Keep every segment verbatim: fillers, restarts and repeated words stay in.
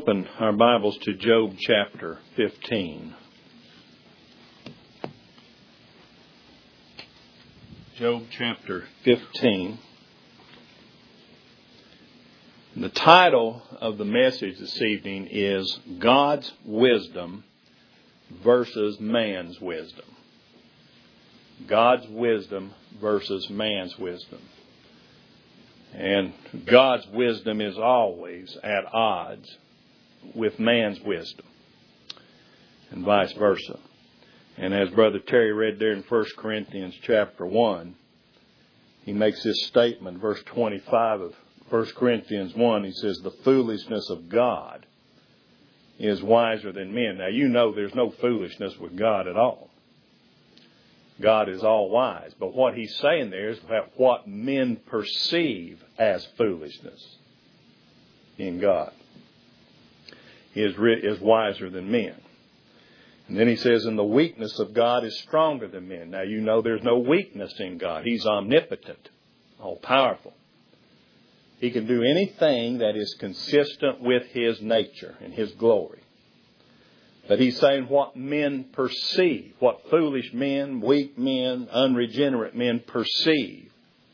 open our Bibles to Job chapter fifteen. Job chapter fifteen. The title of the message this evening is God's Wisdom versus Man's Wisdom. God's wisdom versus man's wisdom. And God's wisdom is always at odds with man's wisdom, and vice versa. And as Brother Terry read there in First Corinthians chapter one, he makes this statement, verse twenty-five of First Corinthians one, he says, the foolishness of God is wiser than men. Now you know there's no foolishness with God at all. God is all wise. But what he's saying there is about what men perceive as foolishness in God is, is wiser than men. And then he says, and the weakness of God is stronger than men. Now you know there's no weakness in God. He's omnipotent, all powerful. He can do anything that is consistent with his nature and his glory. But he's saying what men perceive, what foolish men, weak men, unregenerate men perceive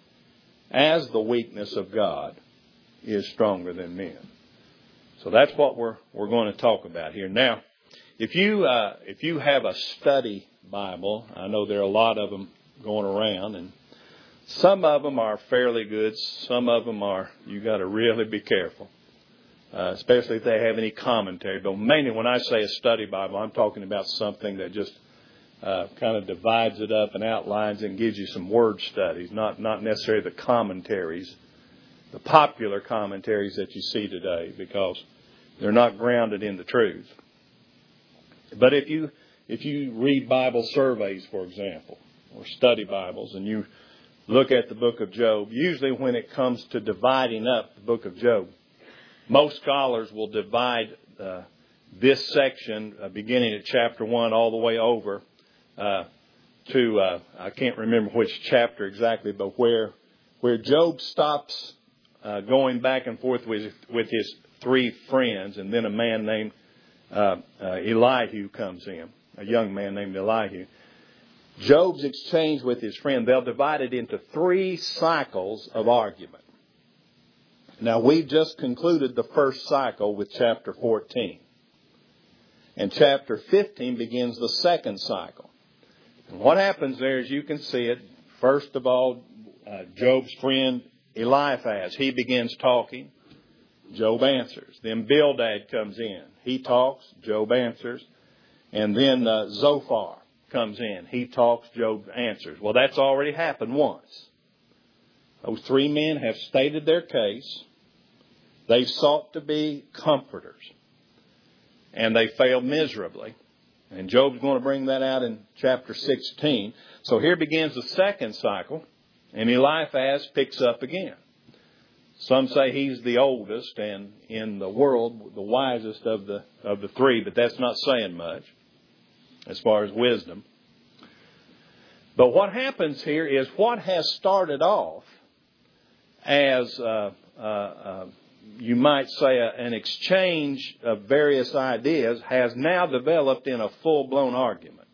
as the weakness of God is stronger than men. So that's what we're we're going to talk about here. Now, if you uh, if you have a study Bible, I know there are a lot of them going around, and some of them are fairly good. Some of them are, you got to really be careful. Uh, especially if they have any commentary. But mainly when I say a study Bible, I'm talking about something that just uh, kind of divides it up and outlines and gives you some word studies, not, not necessarily the commentaries, the popular commentaries that you see today, because they're not grounded in the truth. But if you if you read Bible surveys, for example, or study Bibles, and you look at the book of Job, usually when it comes to dividing up the book of Job, most scholars will divide uh, this section, uh, beginning at chapter one, all the way over uh, to, uh, I can't remember which chapter exactly, but where where Job stops uh, going back and forth with, with his three friends, and then a man named uh, uh, Elihu comes in, a young man named Elihu. Job's exchange with his friend, they'll divide it into three cycles of argument. Now, we've just concluded the first cycle with chapter fourteen. And chapter fifteen begins the second cycle. And what happens there, as you can see it, first of all, uh, Job's friend Eliphaz, he begins talking. Job answers. Then Bildad comes in. He talks. Job answers. And then uh, Zophar comes in. He talks. Job answers. Well, that's already happened once. Those three men have stated their case. They've sought to be comforters. And they failed miserably. And Job's going to bring that out in chapter sixteen. So here begins the second cycle. And Eliphaz picks up again. Some say he's the oldest and in the world the wisest of the of the three. But that's not saying much as far as wisdom. But what happens here is what has started off as uh, uh, uh, you might say a, an exchange of various ideas has now developed in a full-blown argument.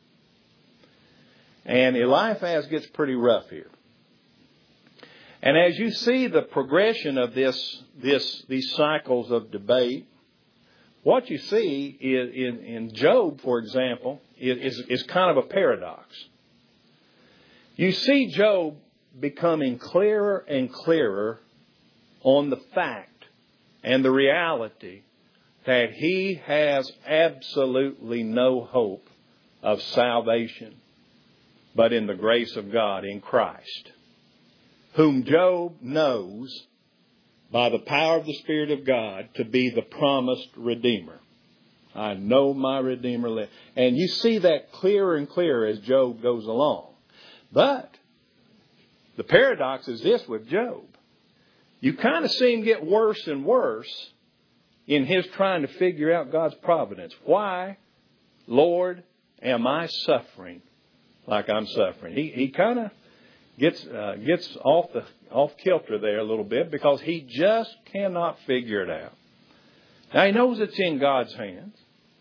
And Eliphaz gets pretty rough here. And as you see the progression of this, this, these cycles of debate, what you see is, in, in Job, for example, is, is kind of a paradox. You see Job becoming clearer and clearer on the fact and the reality that he has absolutely no hope of salvation but in the grace of God in Christ, whom Job knows by the power of the Spirit of God to be the promised Redeemer. I know my Redeemer lives. And you see that clearer and clearer as Job goes along. But the paradox is this with Job. You kind of see him get worse and worse in his trying to figure out God's providence. Why, Lord, am I suffering like I'm suffering? He he kind of gets uh, gets off the off kilter there a little bit because he just cannot figure it out. Now he knows it's in God's hands.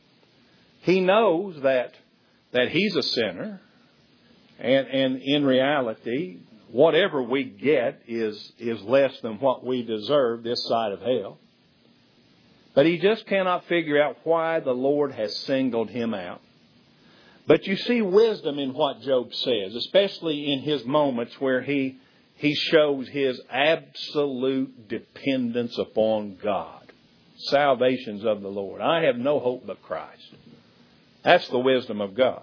He knows that that he's a sinner. And, and in reality, whatever we get is, is less than what we deserve this side of hell. But he just cannot figure out why the Lord has singled him out. But you see wisdom in what Job says, especially in his moments where he, he shows his absolute dependence upon God. Salvation's of the Lord. I have no hope but Christ. That's the wisdom of God.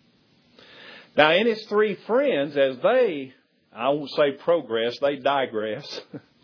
Now, in his three friends, as they, I won't say progress, they digress,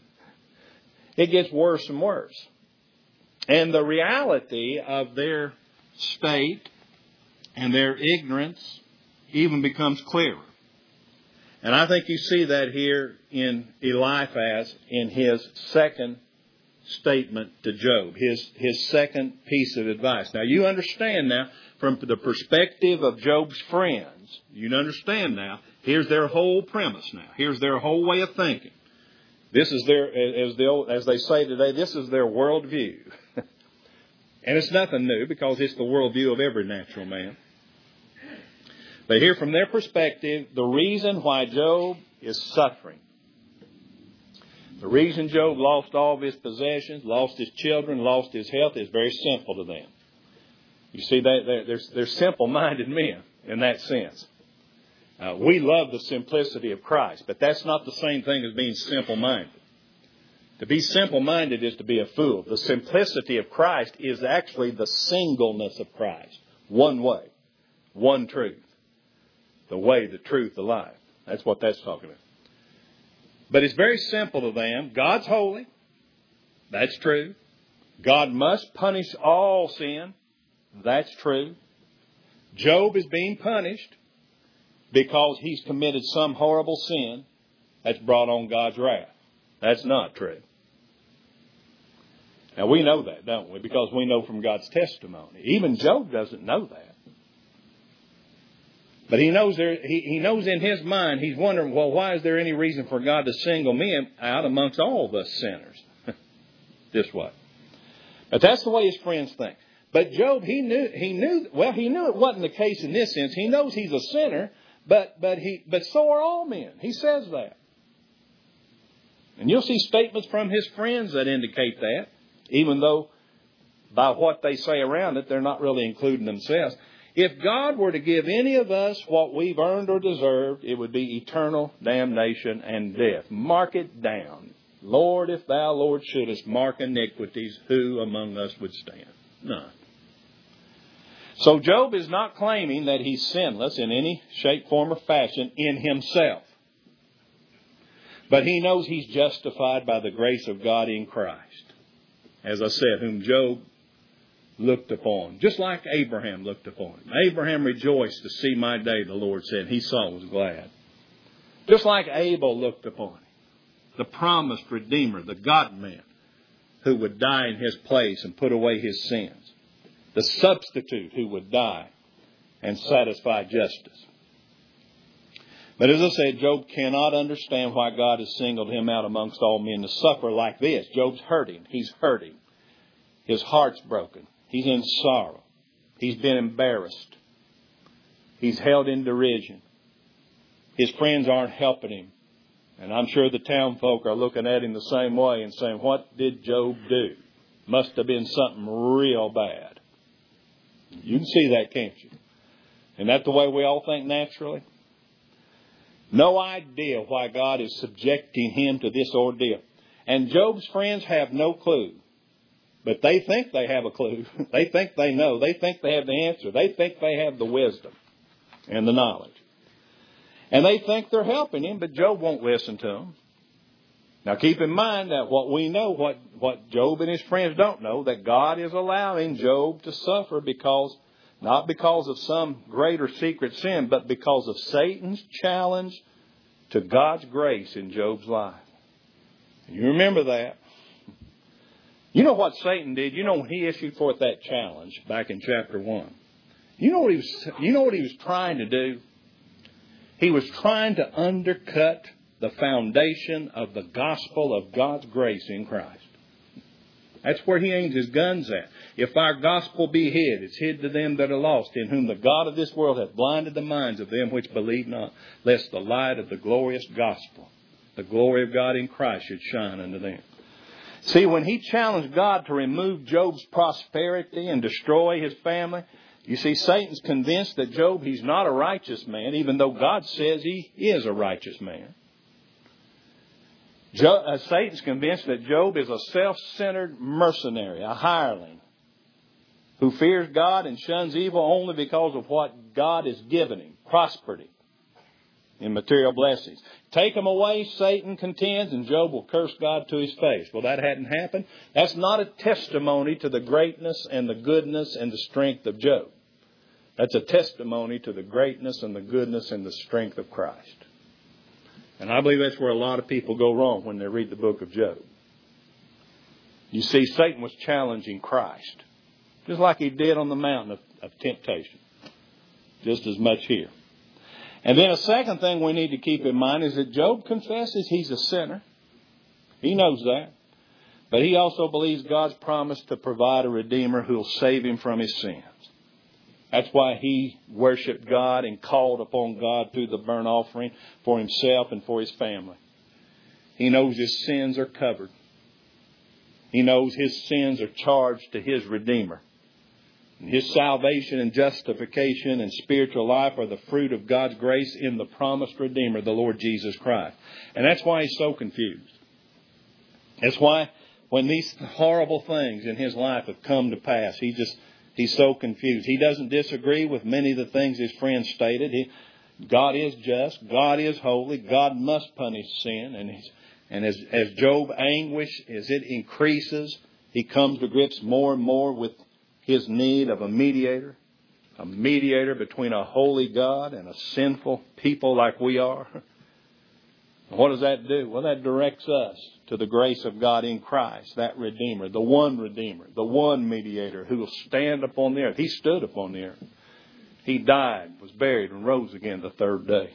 it gets worse and worse. And the reality of their state and their ignorance even becomes clearer. And I think you see that here in Eliphaz in his second statement to Job, his, his second piece of advice. Now you understand now, from the perspective of Job's friends, you understand now, here's their whole premise now. Here's their whole way of thinking. This is their, as they, as they say today, this is their worldview. And it's nothing new because it's the worldview of every natural man. But here from their perspective, the reason why Job is suffering, the reason Job lost all of his possessions, lost his children, lost his health is very simple to them. You see, they, they're, they're simple-minded men in that sense. Uh, we love the simplicity of Christ, but that's not the same thing as being simple-minded. To be simple-minded is to be a fool. The simplicity of Christ is actually the singleness of Christ. One way, one truth. The way, the truth, the life. That's what that's talking about. But it's very simple to them. God's holy. That's true. God must punish all sin. That's true. Job is being punished because he's committed some horrible sin that's brought on God's wrath. That's not true. Now we know that, don't we? Because we know from God's testimony. Even Job doesn't know that. But he knows there. He, he knows in his mind, he's wondering, well, why is there any reason for God to single me out amongst all of us sinners? This way. But that's the way his friends think. But Job, he knew, he knew, well, he knew it wasn't the case in this sense. He knows he's a sinner, but, but he, but so are all men. He says that. And you'll see statements from his friends that indicate that, even though by what they say around it, they're not really including themselves. If God were to give any of us what we've earned or deserved, it would be eternal damnation and death. Mark it down. Lord, if thou, Lord, shouldest mark iniquities, who among us would stand? None. So Job is not claiming that he's sinless in any shape, form, or fashion in himself. But he knows he's justified by the grace of God in Christ. As I said, whom Job looked upon, just like Abraham looked upon him. Abraham rejoiced to see my day, the Lord said. He saw and was glad. Just like Abel looked upon him. The promised Redeemer, the God-man, who would die in his place and put away his sins. The substitute who would die and satisfy justice. But as I said, Job cannot understand why God has singled him out amongst all men to suffer like this. Job's hurting. He's hurting. His heart's broken. He's in sorrow. He's been embarrassed. He's held in derision. His friends aren't helping him. And I'm sure the town folk are looking at him the same way and saying, what did Job do? Must have been something real bad. You can see that, can't you? Isn't that the way we all think naturally? No idea why God is subjecting him to this ordeal. And Job's friends have no clue. But they think they have a clue. They think they know. They think they have the answer. They think they have the wisdom and the knowledge. And they think they're helping him, but Job won't listen to them. Now keep in mind that what we know, what, what Job and his friends don't know, that God is allowing Job to suffer because, not because of some greater secret sin, but because of Satan's challenge to God's grace in Job's life. And you remember that. You know what Satan did? You know when he issued forth that challenge back in chapter one. You know what he was, you know what he was trying to do? He was trying to undercut the foundation of the gospel of God's grace in Christ. That's where he aims his guns at. If our gospel be hid, it's hid to them that are lost, in whom the God of this world hath blinded the minds of them which believe not, lest the light of the glorious gospel, the glory of God in Christ, should shine unto them. See, when he challenged God to remove Job's prosperity and destroy his family, you see, Satan's convinced that Job, he's not a righteous man, even though God says he is a righteous man. Jo- uh, Satan's convinced that Job is a self-centered mercenary, a hireling, who fears God and shuns evil only because of what God has given him, prosperity in material blessings. Take them away, Satan contends, and Job will curse God to his face. Well, that hadn't happened. That's not a testimony to the greatness and the goodness and the strength of Job. That's a testimony to the greatness and the goodness and the strength of Christ. And I believe that's where a lot of people go wrong when they read the book of Job. You see, Satan was challenging Christ, just like he did on the mountain of, of temptation. Just as much here. And then a second thing we need to keep in mind is that Job confesses he's a sinner. He knows that. But he also believes God's promise to provide a Redeemer who will save him from his sins. That's why he worshiped God and called upon God through the burnt offering for himself and for his family. He knows his sins are covered. He knows his sins are charged to his Redeemer. His salvation and justification and spiritual life are the fruit of God's grace in the promised Redeemer, the Lord Jesus Christ. And that's why he's so confused. That's why when these horrible things in his life have come to pass, he just he's so confused. He doesn't disagree with many of the things his friends stated. He, God is just. God is holy. God must punish sin. And, he's, and as, as Job's anguish, as it increases, he comes to grips more and more with his need of a mediator, a mediator between a holy God and a sinful people like we are. What does that do? Well, that directs us to the grace of God in Christ, that Redeemer, the one Redeemer, the one mediator who will stand upon the earth. He stood upon the earth. He died, was buried, and rose again the third day.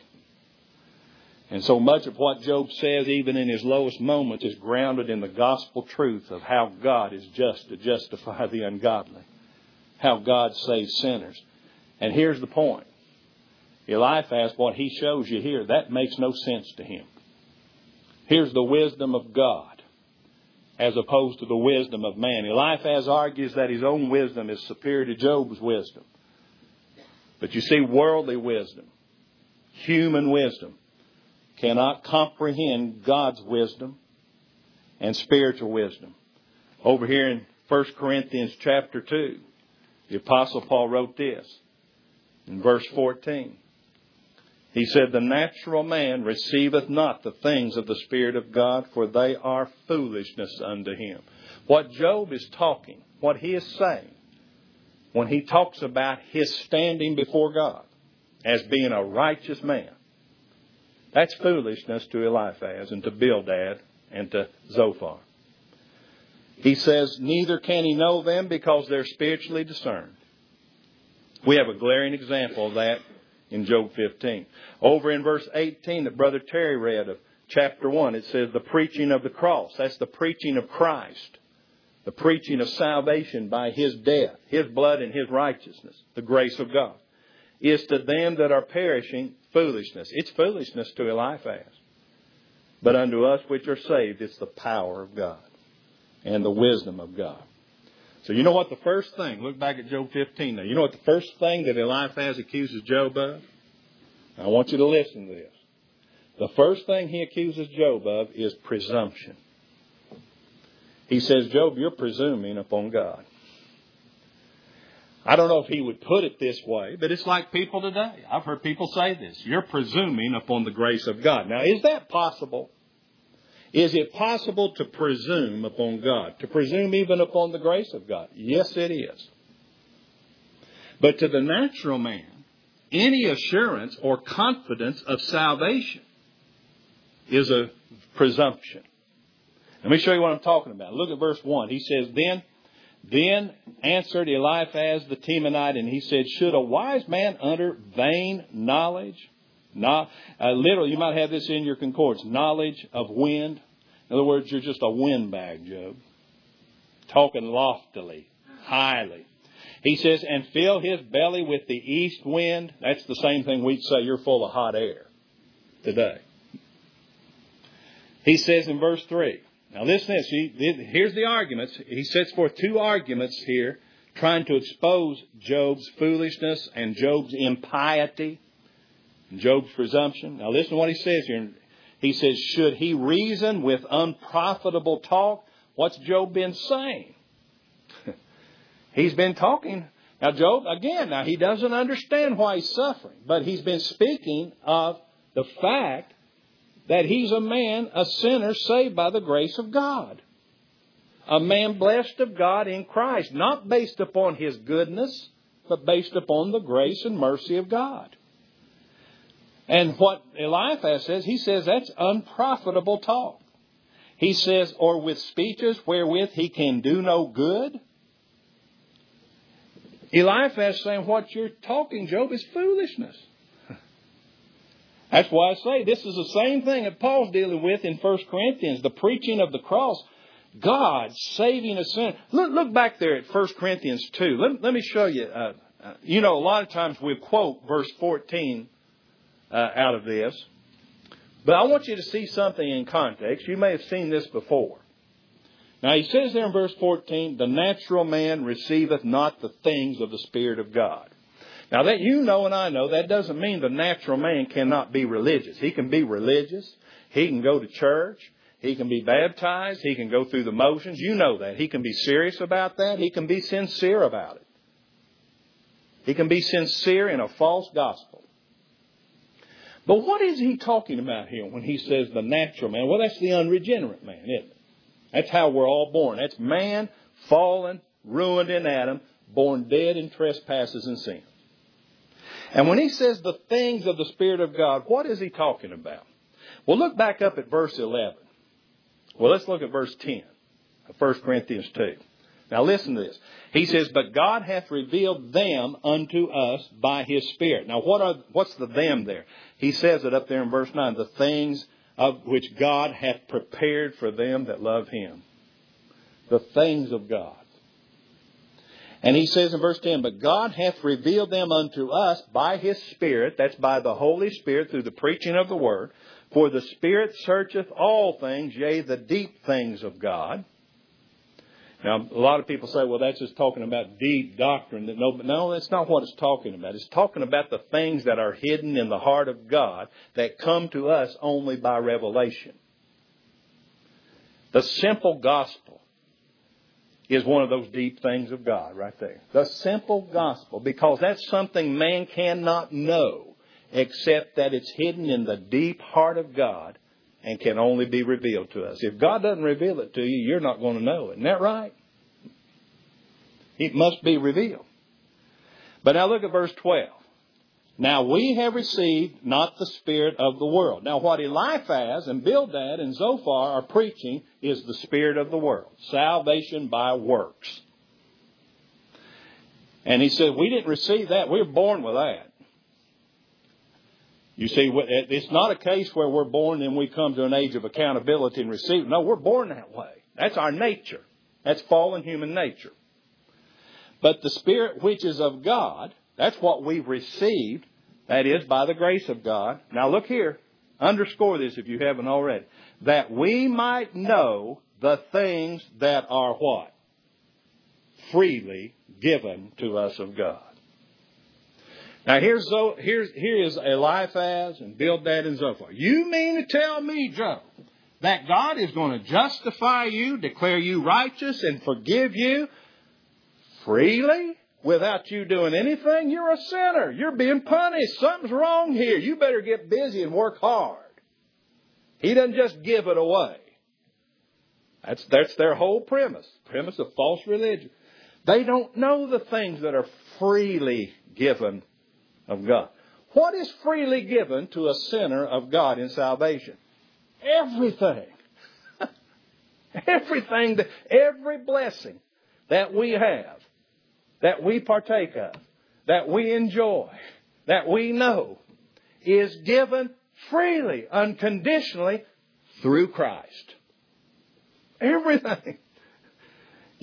And so much of what Job says, even in his lowest moments, is grounded in the gospel truth of how God is just to justify the ungodly. How God saves sinners. And here's the point. Eliphaz, what he shows you here, that makes no sense to him. Here's the wisdom of God as opposed to the wisdom of man. Eliphaz argues that his own wisdom is superior to Job's wisdom. But you see, worldly wisdom, human wisdom, cannot comprehend God's wisdom and spiritual wisdom. Over here in First Corinthians chapter two, the Apostle Paul wrote this in verse fourteen. He said, "The natural man receiveth not the things of the Spirit of God, for they are foolishness unto him." What Job is talking, what he is saying, when he talks about his standing before God as being a righteous man, that's foolishness to Eliphaz and to Bildad and to Zophar. He says, neither can he know them because they're spiritually discerned. We have a glaring example of that in Job fifteen. Over in verse eighteen that Brother Terry read of chapter one, it says the preaching of the cross. That's the preaching of Christ. The preaching of salvation by his death, his blood and his righteousness, the grace of God, is to them that are perishing foolishness. It's foolishness to Eliphaz. But unto us which are saved, it's the power of God and the wisdom of God. So you know what the first thing, look back at Job fifteen now. You know what the first thing that Eliphaz accuses Job of? I want you to listen to this. The first thing he accuses Job of is presumption. He says, Job, you're presuming upon God. I don't know if he would put it this way, but it's like people today. I've heard people say this. You're presuming upon the grace of God. Now, is that possible? Is it possible to presume upon God? To presume even upon the grace of God? Yes, it is. But to the natural man, any assurance or confidence of salvation is a presumption. Let me show you what I'm talking about. Look at verse one. He says, Then, then answered Eliphaz the Temanite, and he said, should a wise man utter vain knowledge? Not, uh, literally, you might have this in your concordance. Knowledge of wind. In other words, you're just a windbag, Job. talking loftily, highly. He says, and fill his belly with the east wind. That's the same thing we'd say, you're full of hot air today. He says in verse three, now listen to this. He, here's the arguments. He sets forth two arguments here, trying to expose Job's foolishness and Job's impiety, and Job's presumption. Now listen to what he says here. He says, should he reason with unprofitable talk? What's Job been saying? He's been talking. Now Job, again, now he doesn't understand why he's suffering, but he's been speaking of the fact that he's a man, a sinner saved by the grace of God. A man blessed of God in Christ, not based upon his goodness, but based upon the grace and mercy of God. And what Eliphaz says, he says that's unprofitable talk. He says, or with speeches wherewith he can do no good. Eliphaz saying what you're talking, Job, is foolishness. That's why I say this is the same thing that Paul's dealing with in First Corinthians, the preaching of the cross. God saving a sinner. Look, look back there at First Corinthians two. Let, let me show you. Uh, uh, you know, a lot of times we quote verse fourteen uh, out of this. But I want you to see something in context. You may have seen this before. Now he says there in verse fourteen, the natural man receiveth not the things of the Spirit of God. Now that you know and I know, that doesn't mean the natural man cannot be religious. He can be religious. He can go to church. He can be baptized. He can go through the motions. You know that. He can be serious about that. He can be sincere about it. He can be sincere in a false gospel. But what is he talking about here when he says the natural man? Well, that's the unregenerate man, isn't it? That's how we're all born. That's man fallen, ruined in Adam, born dead in trespasses and sin. And when he says the things of the Spirit of God, what is he talking about? Well, look back up at verse eleven. Well, let's look at verse ten of First Corinthians two. Now listen to this. He says, but God hath revealed them unto us by his Spirit. Now what are, what's the them there? He says it up there in verse nine. The things of which God hath prepared for them that love him. The things of God. And he says in verse ten, but God hath revealed them unto us by his Spirit. That's by the Holy Spirit through the preaching of the Word. For the Spirit searcheth all things, yea, the deep things of God. Now, a lot of people say, well, that's just talking about deep doctrine. No, but no, that's not what it's talking about. It's talking about the things that are hidden in the heart of God that come to us only by revelation. The simple gospel is one of those deep things of God right there. The simple gospel, because that's something man cannot know except that it's hidden in the deep heart of God and can only be revealed to us. If God doesn't reveal it to you, you're not going to know it. Isn't that right? It must be revealed. But now look at verse twelve. Now we have received not the spirit of the world. Now what Eliphaz and Bildad and Zophar are preaching is the spirit of the world. Salvation by works. And he said, we didn't receive that. We were born with that. You see, it's not a case where we're born and we come to an age of accountability and receive. No, we're born that way. That's our nature. That's fallen human nature. But the Spirit which is of God, that's what we've received. That is, by the grace of God. Now look here. Underscore this if you haven't already. That we might know the things that are what? Freely given to us of God. Now here's here's here is Eliphaz and Bildad and Zophar. You mean to tell me, Job, that God is going to justify you, declare you righteous, and forgive you freely without you doing anything? You're a sinner. You're being punished. Something's wrong here. You better get busy and work hard. He doesn't just give it away. That's that's their whole premise. Premise of false religion. They don't know the things that are freely given of God. What is freely given to a sinner of God in salvation? Everything. Everything, that, every blessing that we have, that we partake of, that we enjoy, that we know, is given freely, unconditionally, through Christ. Everything.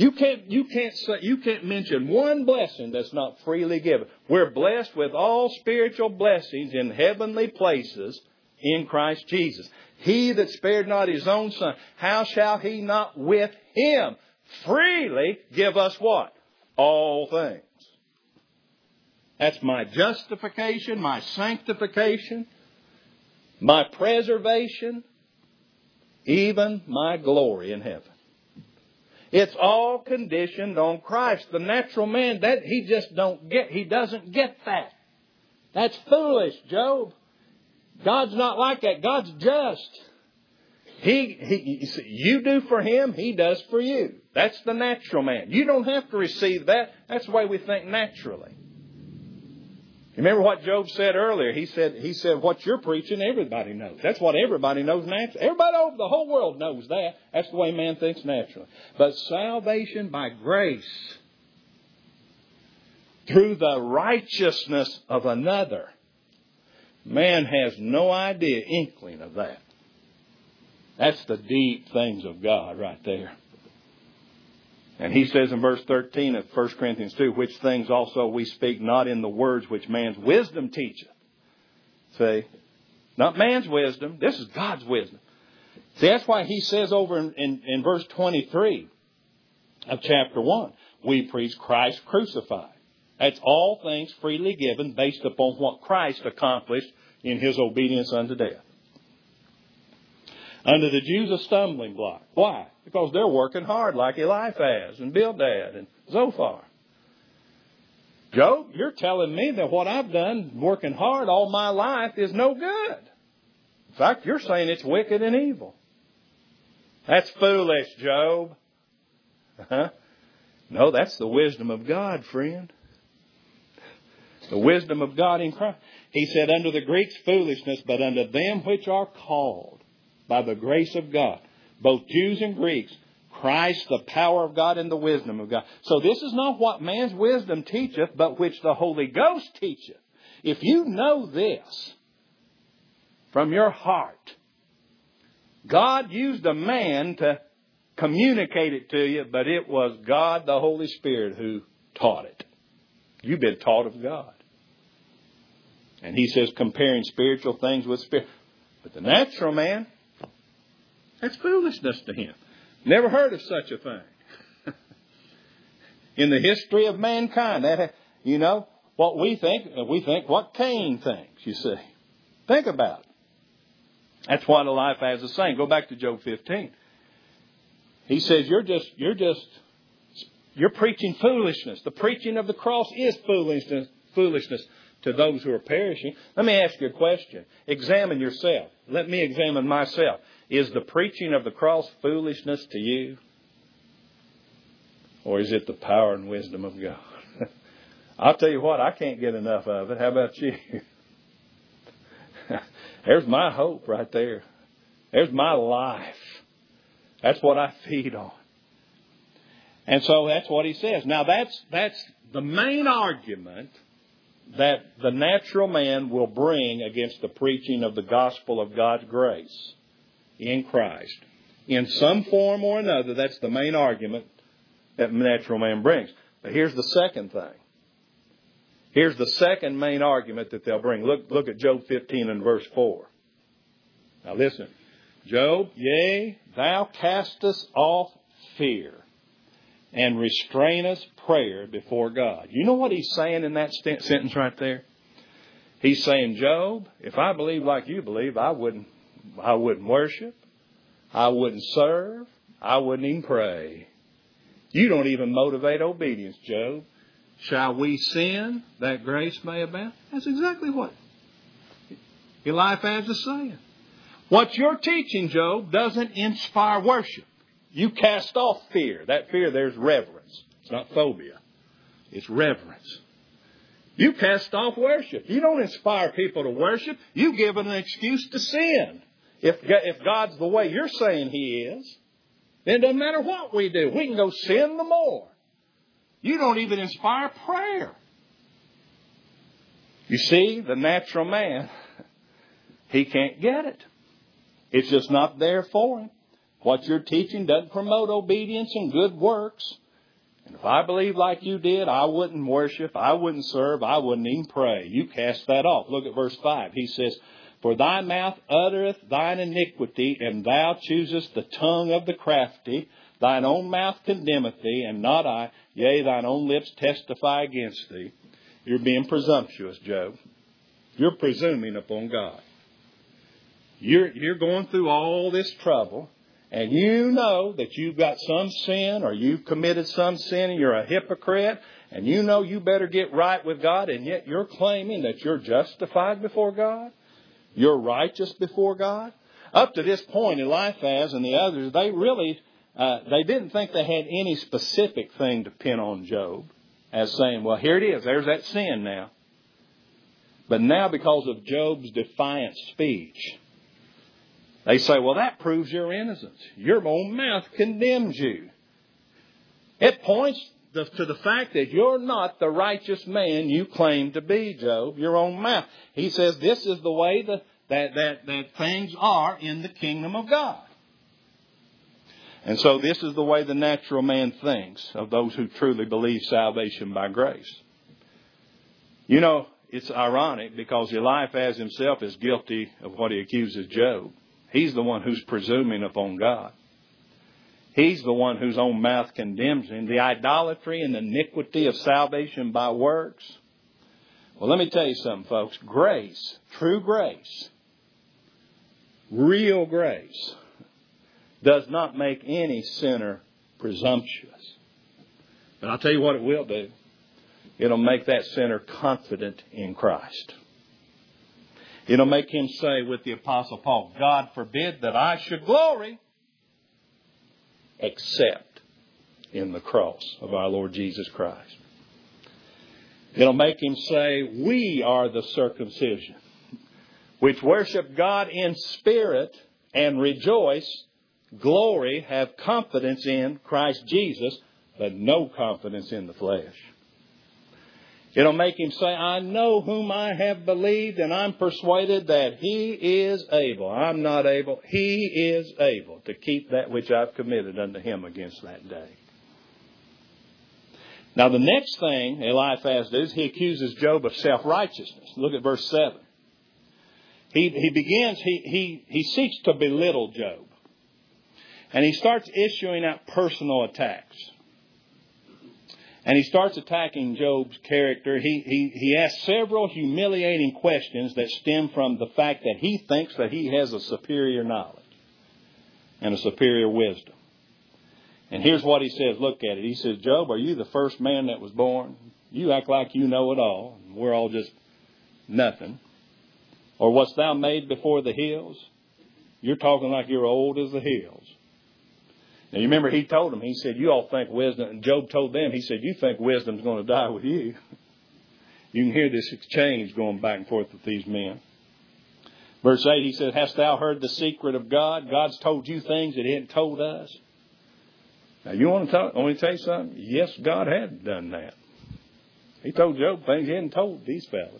You can't, you can't say, you can't mention one blessing that's not freely given. We're blessed with all spiritual blessings in heavenly places in Christ Jesus. He that spared not his own Son, how shall he not with him freely give us what? All things. That's my justification, my sanctification, my preservation, even my glory in heaven. It's all conditioned on Christ. The natural man, that he just don't get. He doesn't get that. That's foolish, Job. God's not like that. God's just. He, he, you do for him, he does for you. That's the natural man. You don't have to receive that. That's the way we think naturally. Remember what Job said earlier? He said, he said, what you're preaching, everybody knows. That's what everybody knows naturally. Everybody over the whole world knows that. That's the way man thinks naturally. But salvation by grace, through the righteousness of another, man has no idea, inkling of that. That's the deep things of God right there. And he says in verse thirteen of First Corinthians two, which things also we speak not in the words which man's wisdom teacheth. See? Not man's wisdom. This is God's wisdom. See, that's why he says over in, in, in verse twenty-three of chapter one, we preach Christ crucified. That's all things freely given based upon what Christ accomplished in his obedience unto death. Under the Jews a stumbling block. Why? Because they're working hard like Eliphaz and Bildad and Zophar. Job, you're telling me that what I've done working hard all my life is no good. In fact, you're saying it's wicked and evil. That's foolish, Job. Uh-huh. No, that's the wisdom of God, friend. The wisdom of God in Christ. He said, unto the Greeks foolishness, but unto them which are called by the grace of God, both Jews and Greeks, Christ, the power of God and the wisdom of God. So this is not what man's wisdom teacheth, but which the Holy Ghost teacheth. If you know this from your heart, God used a man to communicate it to you, but it was God, the Holy Spirit, who taught it. You've been taught of God. And he says, comparing spiritual things with spirit. But the natural man, that's foolishness to him. Never heard of such a thing. In the history of mankind, that, you know, what we think, we think what Cain thinks, you see. Think about it. That's what Eliphaz is saying. Go back to Job fifteen. He says, you're just, you're just, you're preaching foolishness. The preaching of the cross is foolishness, foolishness to those who are perishing. Let me ask you a question. Examine yourself. Let me examine myself. Is the preaching of the cross foolishness to you? Or is it the power and wisdom of God? I'll tell you what, I can't get enough of it. How about you? There's my hope right there. There's my life. That's what I feed on. And so that's what he says. Now that's that's the main argument that the natural man will bring against the preaching of the gospel of God's grace in Christ. In some form or another, that's the main argument that the natural man brings. But here's the second thing. Here's the second main argument that they'll bring. Look, look at Job fifteen and verse four. Now listen. Job, yea, thou castest off fear and restrainest prayer before God. You know what he's saying in that st- sentence right there? He's saying, Job, if I believe like you believe, I wouldn't, I wouldn't worship. I wouldn't serve. I wouldn't even pray. You don't even motivate obedience, Job. Shall we sin that grace may abound? That's exactly what Eliphaz is saying. What you're teaching, Job, doesn't inspire worship. You cast off fear. That fear, there's reverence. It's not phobia. It's reverence. You cast off worship. You don't inspire people to worship. You give it an excuse to sin. If, if God's the way you're saying He is, then it doesn't matter what we do. We can go sin the more. You don't even inspire prayer. You see, the natural man, he can't get it. It's just not there for him. What you're teaching doesn't promote obedience and good works. And if I believed like you did, I wouldn't worship, I wouldn't serve, I wouldn't even pray. You cast that off. Look at verse five. He says, for thy mouth uttereth thine iniquity, and thou choosest the tongue of the crafty. Thine own mouth condemneth thee, and not I. Yea, thine own lips testify against thee. You're being presumptuous, Job. You're presuming upon God. You're, you're going through all this trouble, and you know that you've got some sin, or you've committed some sin, and you're a hypocrite, and you know you better get right with God, and yet you're claiming that you're justified before God? You're righteous before God? Up to this point, Eliphaz and the others, they really, uh, they didn't think they had any specific thing to pin on Job as saying, well, here it is. There's that sin now. But now because of Job's defiant speech, they say, well, that proves your innocence. Your own mouth condemns you. It points the, to the fact that you're not the righteous man you claim to be, Job. Your own mouth. He says this is the way the, that, that, that things are in the kingdom of God. And so this is the way the natural man thinks of those who truly believe salvation by grace. You know, it's ironic because Eliphaz himself is guilty of what he accuses Job. He's the one who's presuming upon God. He's the one whose own mouth condemns him. The idolatry and the iniquity of salvation by works. Well, let me tell you something, folks. Grace, true grace, real grace, does not make any sinner presumptuous. But I'll tell you what it will do. It'll make that sinner confident in Christ. It'll make him say with the Apostle Paul, God forbid that I should glory except in the cross of our Lord Jesus Christ. It'll make him say, we are the circumcision, which worship God in spirit and rejoice, glory, have confidence in Christ Jesus, but no confidence in the flesh. It'll make him say, I know whom I have believed, and I'm persuaded that he is able. I'm not able. He is able to keep that which I've committed unto him against that day. Now, the next thing Eliphaz does, he accuses Job of self-righteousness. Look at verse seven. He, he begins, he, he, he seeks to belittle Job. And he starts issuing out personal attacks. And he starts attacking Job's character. He, he, he asks several humiliating questions that stem from the fact that he thinks that he has a superior knowledge and a superior wisdom. And here's what he says. Look at it. He says, Job, are you the first man that was born? You act like you know it all. We're all just nothing. Or wast thou made before the hills? You're talking like you're old as the hills. Now, you remember he told them, he said, you all think wisdom, and Job told them, he said, you think wisdom's going to die with you. You can hear this exchange going back and forth with these men. Verse eight, he says, hast thou heard the secret of God? God's told you things that he hadn't told us. Now, you want to, talk, want me to tell you something? Yes, God had done that. He told Job things he hadn't told these fellas.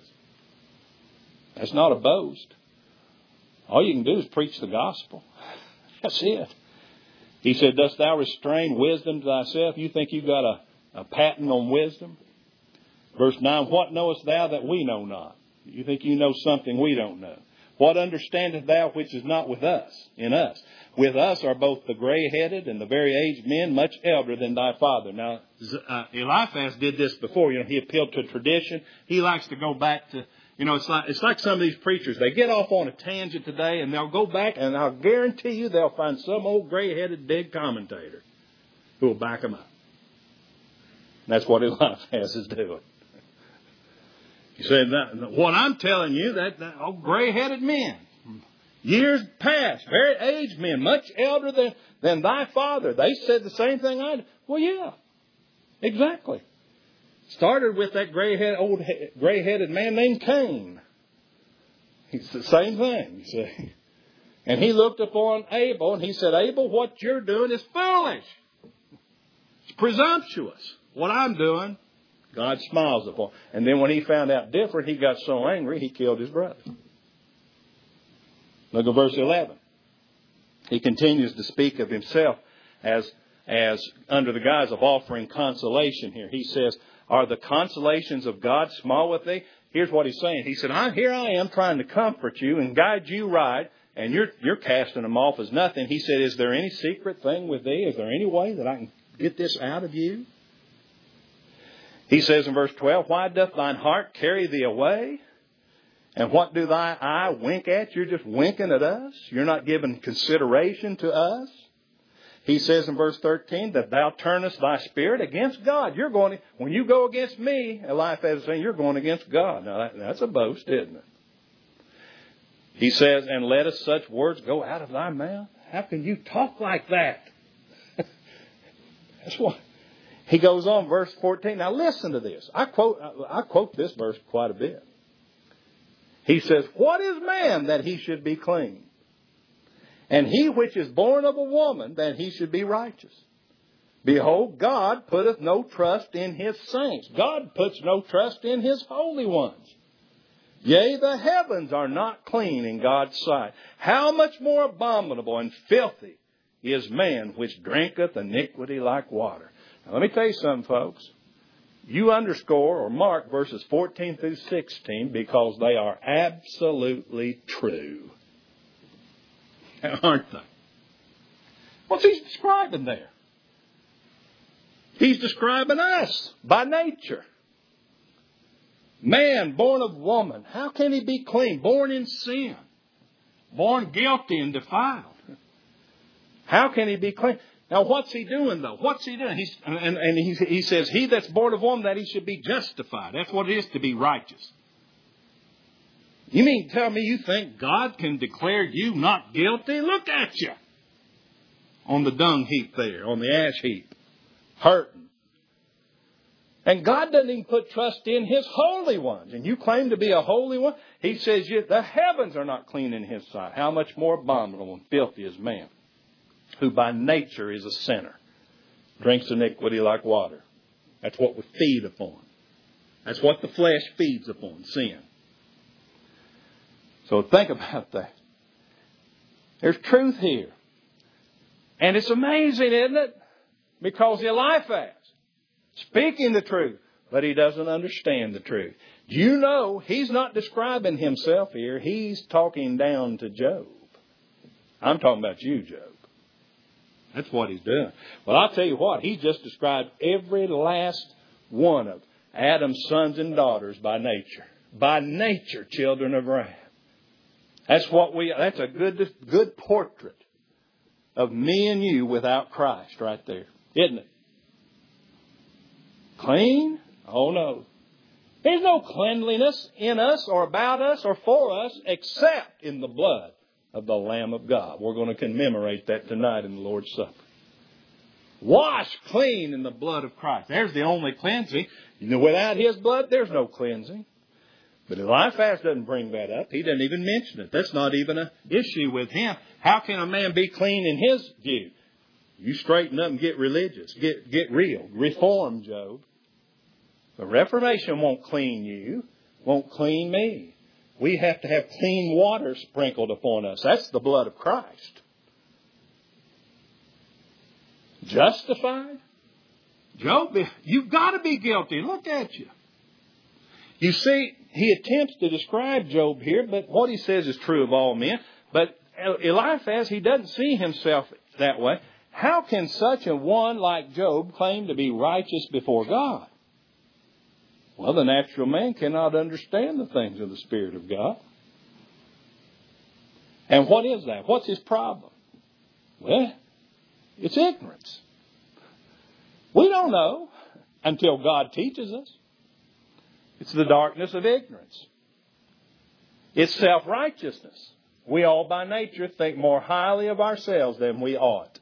That's not a boast. All you can do is preach the gospel. That's it. He said, dost thou restrain wisdom to thyself? You think you've got a, a patent on wisdom? Verse nine, what knowest thou that we know not? You think you know something we don't know. What understandest thou which is not with us, in us? With us are both the gray-headed and the very aged men, much elder than thy father. Now, uh, Eliphaz did this before. You know, he appealed to tradition. He likes to go back to, you know, it's like, it's like some of these preachers. They get off on a tangent today and they'll go back and I'll guarantee you they'll find some old gray-headed big commentator who will back them up. And that's what Eliphaz is doing. He said, what I'm telling you, that, that old gray-headed men, years past, very aged men, much elder than, than thy father, they said the same thing I did. Well, yeah, exactly. Started with that gray-headed, old gray-headed man named Cain. It's the same thing, you see. And he looked upon Abel and he said, Abel, what you're doing is foolish. It's presumptuous. What I'm doing, God smiles upon. And then when he found out different, he got so angry, he killed his brother. Look at verse eleven. He continues to speak of himself as as under the guise of offering consolation here. He says, are the consolations of God small with thee? Here's what he's saying. He said, I, here I am trying to comfort you and guide you right, and you're, you're casting them off as nothing. He said, is there any secret thing with thee? Is there any way that I can get this out of you? He says in verse twelve, why doth thine heart carry thee away? And what do thy eye wink at? You're just winking at us. You're not giving consideration to us. He says in verse thirteen that thou turnest thy spirit against God. You're going to, when you go against me, Eliphaz is saying, you're going against God. Now that, that's a boast, isn't it? He says, and lettest such words go out of thy mouth? How can you talk like that? That's what. He goes on, verse fourteen. Now listen to this. I quote, I quote this verse quite a bit. He says, what is man that he should be clean? And he which is born of a woman, that he should be righteous. Behold, God putteth no trust in his saints. God puts no trust in his holy ones. Yea, the heavens are not clean in God's sight. How much more abominable and filthy is man which drinketh iniquity like water. Now, let me tell you something, folks. You underscore or mark verses fourteen through sixteen because they are absolutely true. Aren't they? What's he describing there? He's describing us by nature. Man born of woman. How can he be clean? Born in sin. Born guilty and defiled. How can he be clean? Now, what's he doing, though? What's he doing? He's, and and he, he says, he that's born of woman, that he should be justified. That's what it is to be righteous. You mean tell me you think God can declare you not guilty? Look at you. On the dung heap there, on the ash heap. Hurting. And God doesn't even put trust in his holy ones. And you claim to be a holy one? He says, the heavens are not clean in his sight. How much more abominable and filthy is man, who by nature is a sinner, drinks iniquity like water. That's what we feed upon. That's what the flesh feeds upon, sin. So think about that. There's truth here. And it's amazing, isn't it? Because Eliphaz, speaking the truth, but he doesn't understand the truth. Do you know he's not describing himself here. He's talking down to Job. I'm talking about you, Job. That's what he's doing. Well, I'll tell you what. He just described every last one of Adam's sons and daughters by nature. By nature, children of wrath. That's what we. That's a good, good portrait of me and you without Christ right there. Isn't it? Clean? Oh, no. There's no cleanliness in us or about us or for us except in the blood of the Lamb of God. We're going to commemorate that tonight in the Lord's Supper. Washed clean in the blood of Christ. There's the only cleansing. You know, without his blood, there's no cleansing. But Eliphaz doesn't bring that up. He doesn't even mention it. That's not even an issue with him. How can a man be clean in his view? You straighten up and get religious. Get, get real. Reform, Job. The Reformation won't clean you. Won't clean me. We have to have clean water sprinkled upon us. That's the blood of Christ. Justified? Job, you've got to be guilty. Look at you. You see, he attempts to describe Job here, but what he says is true of all men. But Eliphaz, he doesn't see himself that way. How can such a one like Job claim to be righteous before God? Well, the natural man cannot understand the things of the Spirit of God. And what is that? What's his problem? Well, it's ignorance. We don't know until God teaches us. It's the darkness of ignorance. It's self-righteousness. We all by nature think more highly of ourselves than we ought.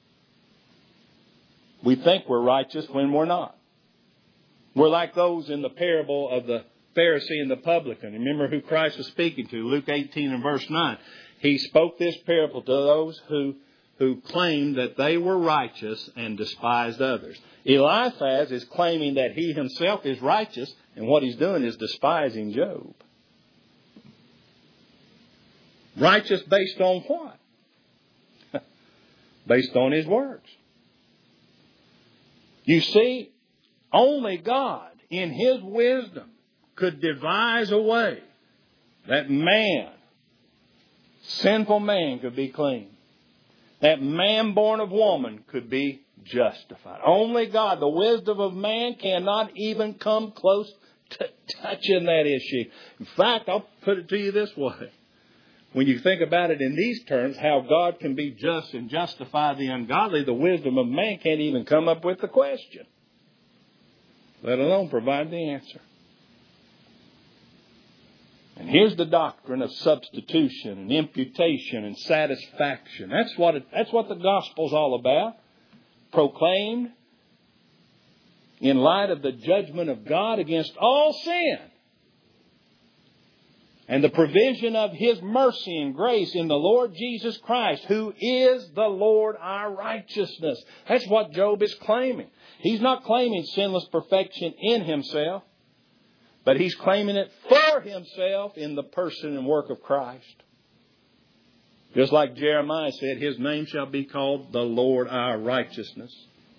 We think we're righteous when we're not. We're like those in the parable of the Pharisee and the publican. Remember who Christ was speaking to, Luke eighteen and verse nine. He spoke this parable to those who, who claimed that they were righteous and despised others. Eliphaz is claiming that he himself is righteous, and what he's doing is despising Job. Righteous based on what? Based on his works. You see, only God in His wisdom could devise a way that man, sinful man, could be clean. That man born of woman could be justified. Only God, the wisdom of man, cannot even come close to touching that issue. In fact, I'll put it to you this way. When you think about it in these terms, how God can be just and justify the ungodly, the wisdom of man can't even come up with the question, let alone provide the answer. And here's the doctrine of substitution and imputation and satisfaction. That's what it, that's what the gospel's all about. Proclaimed in light of the judgment of God against all sin, and the provision of His mercy and grace in the Lord Jesus Christ, who is the Lord our righteousness. That's what Job is claiming. He's not claiming sinless perfection in himself, but he's claiming it for himself in the person and work of Christ. Just like Jeremiah said, His name shall be called the Lord our righteousness.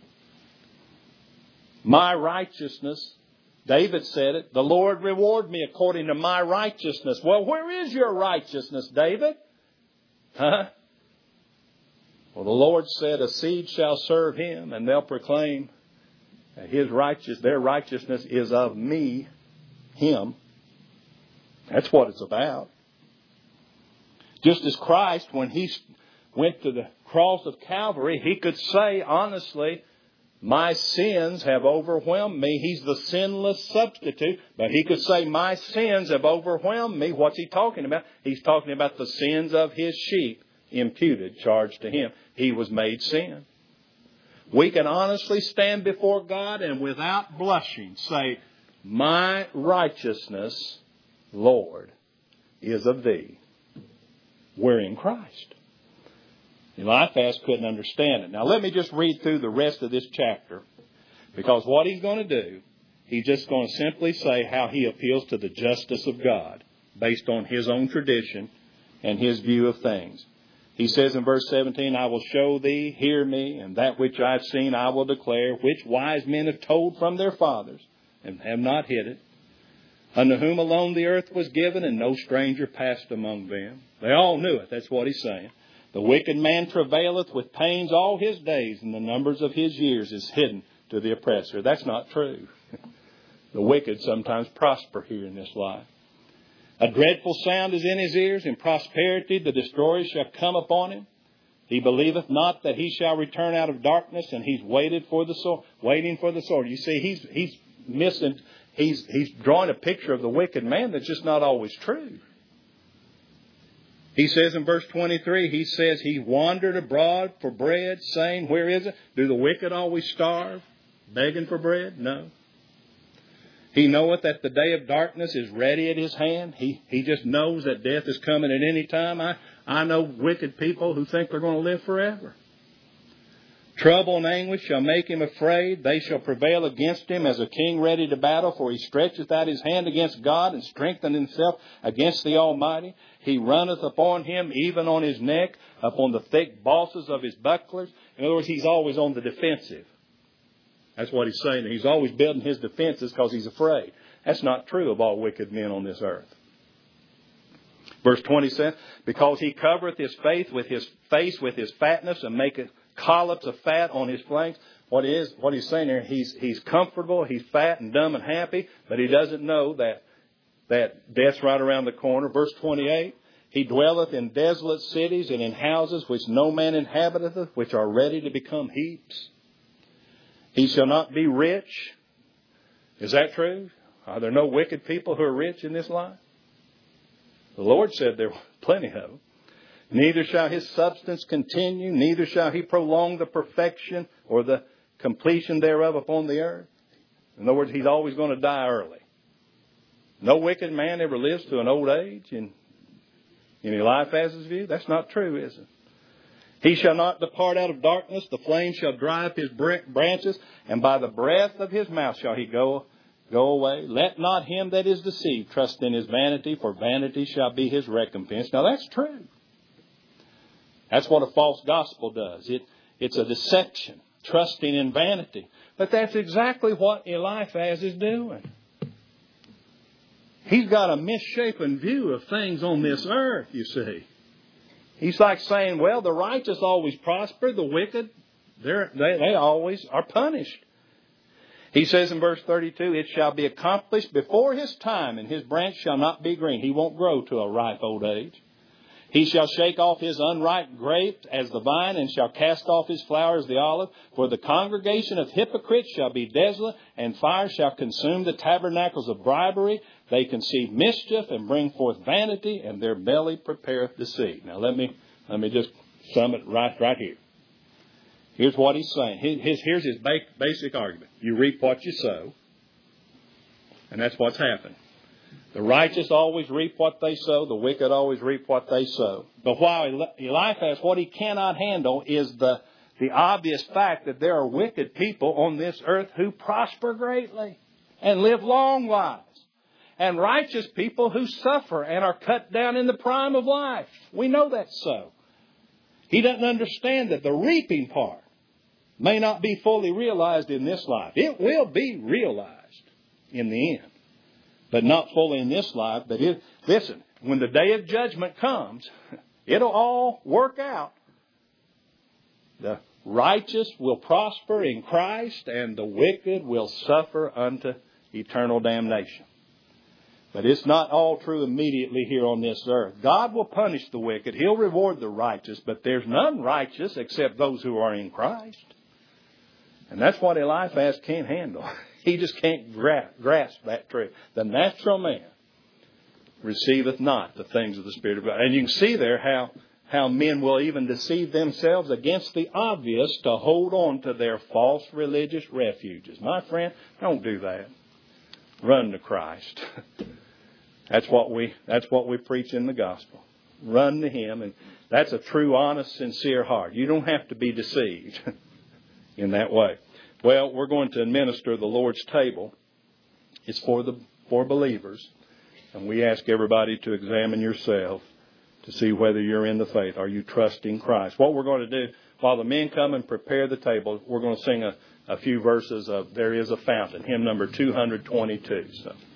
My righteousness, David said it, the Lord reward me according to my righteousness. Well, where is your righteousness, David? Huh? Well, the Lord said, a seed shall serve Him, and they'll proclaim that His righteous, their righteousness is of me, Him. That's what it's about. Just as Christ, when He went to the cross of Calvary, He could say honestly, my sins have overwhelmed me. He's the sinless substitute. But He could say, my sins have overwhelmed me. What's He talking about? He's talking about the sins of His sheep imputed, charged to Him. He was made sin. We can honestly stand before God and without blushing say, my righteousness, Lord, is of Thee. We're in Christ. Eliphaz couldn't understand it. Now let me just read through the rest of this chapter, because what he's going to do, he's just going to simply say how he appeals to the justice of God based on his own tradition and his view of things. He says in verse seventeen, I will show thee, hear me, and that which I have seen I will declare, which wise men have told from their fathers and have not hid it. Unto whom alone the earth was given, and no stranger passed among them. They all knew it. That's what he's saying. The wicked man travaileth with pains all his days, and the numbers of his years is hidden to the oppressor. That's not true. The wicked sometimes prosper here in this life. A dreadful sound is in his ears, in prosperity the destroyer shall come upon him. He believeth not that he shall return out of darkness, and he's waited for the sword, waiting for the sword. You see, he's he's missing. He's he's drawing a picture of the wicked man that's just not always true. He says in verse twenty-three, he says he wandered abroad for bread, saying, where is it? Do the wicked always starve, begging for bread? No. He knoweth that the day of darkness is ready at his hand. He he just knows that death is coming at any time. I, I know wicked people who think they're going to live forever. Trouble and anguish shall make him afraid. They shall prevail against him as a king ready to battle. For he stretcheth out his hand against God, and strengtheneth himself against the Almighty. He runneth upon him, even on his neck, upon the thick bosses of his bucklers. In other words, he's always on the defensive. That's what he's saying. He's always building his defenses because he's afraid. That's not true of all wicked men on this earth. Verse twenty says, because he covereth his face with his face with his fatness, and maketh collops of fat on his flanks. What is what he's saying there? He's he's comfortable, he's fat and dumb and happy, but he doesn't know that that death's right around the corner. Verse twenty-eight, he dwelleth in desolate cities and in houses which no man inhabiteth, which are ready to become heaps. He shall not be rich. Is that true? Are there no wicked people who are rich in this life? The Lord said there were plenty of them. Neither shall his substance continue, neither shall he prolong the perfection or the completion thereof upon the earth. In other words, he's always going to die early. No wicked man ever lives to an old age in, in Eliphaz's view. That's not true, is it? He shall not depart out of darkness. The flame shall dry up his branches, and by the breath of his mouth shall he go, go away. Let not him that is deceived trust in his vanity, for vanity shall be his recompense. Now that's true. That's what a false gospel does. It, it's a deception, trusting in vanity. But that's exactly what Eliphaz is doing. He's got a misshapen view of things on this earth, you see. He's like saying, well, the righteous always prosper, the wicked, they're, they, they always are punished. He says in verse thirty-two, it shall be accomplished before his time, and his branch shall not be green. He won't grow to a ripe old age. He shall shake off his unripe grapes as the vine, and shall cast off his flower as the olive. For the congregation of hypocrites shall be desolate, and fire shall consume the tabernacles of bribery. They conceive mischief and bring forth vanity, and their belly prepareth deceit. Now let me let me just sum it right right here. Here's what he's saying. His, here's his basic argument. You reap what you sow, and that's what's happened. The righteous always reap what they sow. The wicked always reap what they sow. But while Eliphaz, what he cannot handle is the, the obvious fact that there are wicked people on this earth who prosper greatly and live long lives. And righteous people who suffer and are cut down in the prime of life. We know that's so. He doesn't understand that the reaping part may not be fully realized in this life. It will be realized in the end. But not fully in this life. But it, listen, when the day of judgment comes, it'll all work out. The righteous will prosper in Christ, and the wicked will suffer unto eternal damnation. But it's not all true immediately here on this earth. God will punish the wicked. He'll reward the righteous. But there's none righteous except those who are in Christ. And that's what Eliphaz can't handle. He just can't gra- grasp that truth. The natural man receiveth not the things of the Spirit of God. And you can see there how, how men will even deceive themselves against the obvious to hold on to their false religious refuges. My friend, don't do that. Run to Christ. That's what we that's what we preach in the gospel. Run to Him, and that's a true, honest, sincere heart. You don't have to be deceived in that way. Well, we're going to administer the Lord's table. It's for the for believers, and we ask everybody to examine yourself to see whether you're in the faith. Are you trusting Christ? What we're going to do while the men come and prepare the table, we're going to sing a, a few verses of "There Is a Fountain," hymn number two hundred twenty-two. So.